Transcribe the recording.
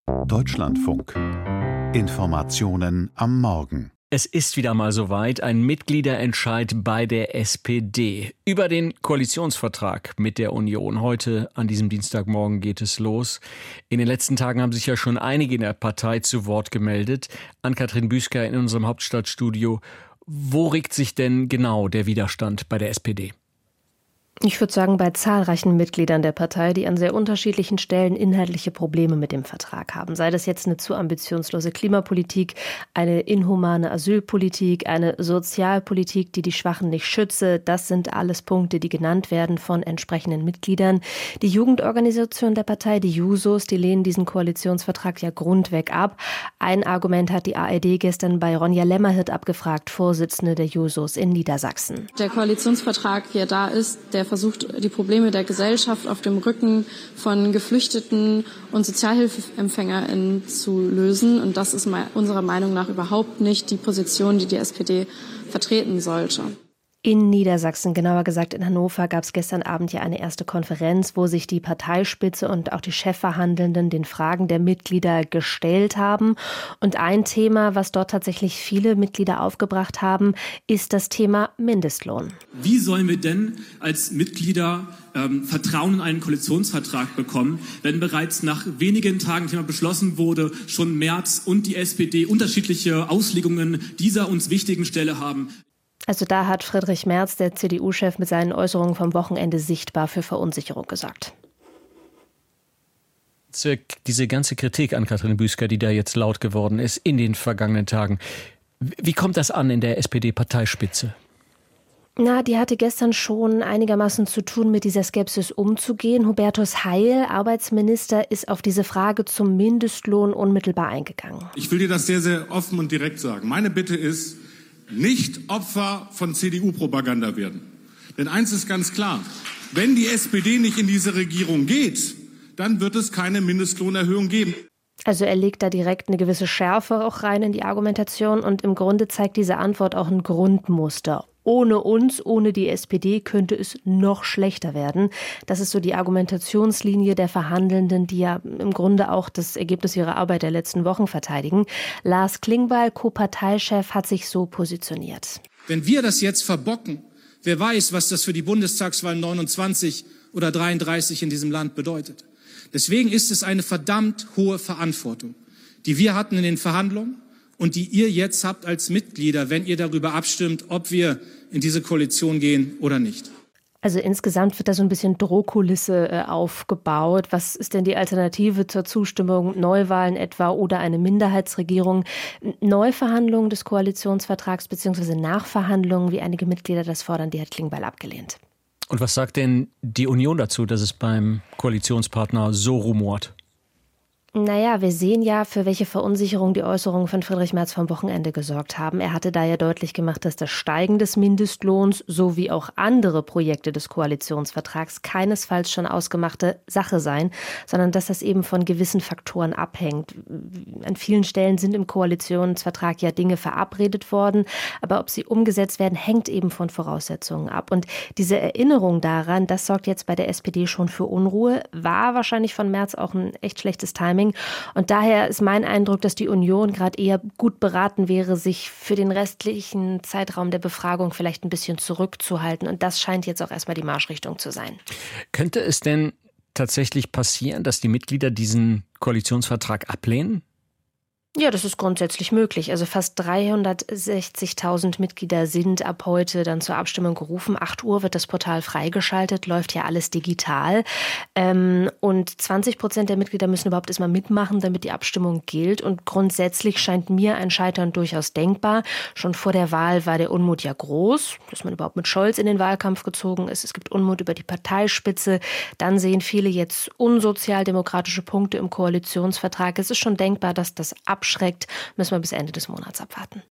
Deutschlandfunk. Informationen am Morgen. Es ist wieder mal soweit, ein Mitgliederentscheid bei der SPD über den Koalitionsvertrag mit der Union. Heute, an diesem Dienstagmorgen, geht es los. In den letzten Tagen haben sich ja schon einige in der Partei zu Wort gemeldet. Ann-Kathrin Büsker in unserem Hauptstadtstudio. Wo regt sich denn genau der Widerstand bei der SPD? Ich würde sagen, bei zahlreichen Mitgliedern der Partei, die an sehr unterschiedlichen Stellen inhaltliche Probleme mit dem Vertrag haben. Sei das jetzt eine zu ambitionslose Klimapolitik, eine inhumane Asylpolitik, eine Sozialpolitik, die die Schwachen nicht schütze. Das sind alles Punkte, die genannt werden von entsprechenden Mitgliedern. Die Jugendorganisation der Partei, die Jusos, die lehnen diesen Koalitionsvertrag ja grundweg ab. Ein Argument hat die ARD gestern bei Ronja Lämmerhirt abgefragt, Vorsitzende der Jusos in Niedersachsen. Der Koalitionsvertrag, der da ist, der versucht, die Probleme der Gesellschaft auf dem Rücken von Geflüchteten und SozialhilfeempfängerInnen zu lösen. Und das ist unserer Meinung nach überhaupt nicht die Position, die die SPD vertreten sollte. In Niedersachsen, genauer gesagt in Hannover, gab es gestern Abend ja eine erste Konferenz, wo sich die Parteispitze und auch die Chefverhandelnden den Fragen der Mitglieder gestellt haben. Und ein Thema, was dort tatsächlich viele Mitglieder aufgebracht haben, ist das Thema Mindestlohn. Wie sollen wir denn als Mitglieder Vertrauen in einen Koalitionsvertrag bekommen, wenn bereits nach wenigen Tagen Thema beschlossen wurde, schon Merz und die SPD unterschiedliche Auslegungen dieser uns wichtigen Stelle haben? Also da hat Friedrich Merz, der CDU-Chef, mit seinen Äußerungen vom Wochenende sichtbar für Verunsicherung gesorgt. Diese ganze Kritik an Ann-Kathrin Büsker, die da jetzt laut geworden ist in den vergangenen Tagen, wie kommt das an in der SPD-Parteispitze? Die hatte gestern schon einigermaßen zu tun, mit dieser Skepsis umzugehen. Hubertus Heil, Arbeitsminister, ist auf diese Frage zum Mindestlohn unmittelbar eingegangen. Ich will dir das sehr, sehr offen und direkt sagen. Meine Bitte ist, nicht Opfer von CDU-Propaganda werden. Denn eins ist ganz klar, wenn die SPD nicht in diese Regierung geht, dann wird es keine Mindestlohnerhöhung geben. Also er legt da direkt eine gewisse Schärfe auch rein in die Argumentation und im Grunde zeigt diese Antwort auch ein Grundmuster. Ohne uns, ohne die SPD könnte es noch schlechter werden. Das ist so die Argumentationslinie der Verhandelnden, die ja im Grunde auch das Ergebnis ihrer Arbeit der letzten Wochen verteidigen. Lars Klingbeil, Co-Parteichef, hat sich so positioniert. Wenn wir das jetzt verbocken, wer weiß, was das für die Bundestagswahl 29 oder 33 in diesem Land bedeutet. Deswegen ist es eine verdammt hohe Verantwortung, die wir hatten in den Verhandlungen und die ihr jetzt habt als Mitglieder, wenn ihr darüber abstimmt, ob wir in diese Koalition gehen oder nicht. Also insgesamt wird da so ein bisschen Drohkulisse aufgebaut. Was ist denn die Alternative zur Zustimmung? Neuwahlen etwa oder eine Minderheitsregierung? Neuverhandlungen des Koalitionsvertrags bzw. Nachverhandlungen, wie einige Mitglieder das fordern, die hat Klingbeil abgelehnt. Und was sagt denn die Union dazu, dass es beim Koalitionspartner so rumort? Wir sehen ja, für welche Verunsicherung die Äußerungen von Friedrich Merz vom Wochenende gesorgt haben. Er hatte da ja deutlich gemacht, dass das Steigen des Mindestlohns sowie auch andere Projekte des Koalitionsvertrags keinesfalls schon ausgemachte Sache seien, sondern dass das eben von gewissen Faktoren abhängt. An vielen Stellen sind im Koalitionsvertrag ja Dinge verabredet worden, aber ob sie umgesetzt werden, hängt eben von Voraussetzungen ab. Und diese Erinnerung daran, das sorgt jetzt bei der SPD schon für Unruhe, war wahrscheinlich von Merz auch ein echt schlechtes Timing. Und daher ist mein Eindruck, dass die Union gerade eher gut beraten wäre, sich für den restlichen Zeitraum der Befragung vielleicht ein bisschen zurückzuhalten. Und das scheint jetzt auch erstmal die Marschrichtung zu sein. Könnte es denn tatsächlich passieren, dass die Mitglieder diesen Koalitionsvertrag ablehnen? Ja, das ist grundsätzlich möglich. Also fast 360.000 Mitglieder sind ab heute dann zur Abstimmung gerufen. 8 Uhr wird das Portal freigeschaltet, läuft ja alles digital. Und 20% der Mitglieder müssen überhaupt erstmal mitmachen, damit die Abstimmung gilt. Und grundsätzlich scheint mir ein Scheitern durchaus denkbar. Schon vor der Wahl war der Unmut ja groß, dass man überhaupt mit Scholz in den Wahlkampf gezogen ist. Es gibt Unmut über die Parteispitze. Dann sehen viele jetzt unsozialdemokratische Punkte im Koalitionsvertrag. Es ist schon denkbar, dass das abschreckt, müssen wir bis Ende des Monats abwarten.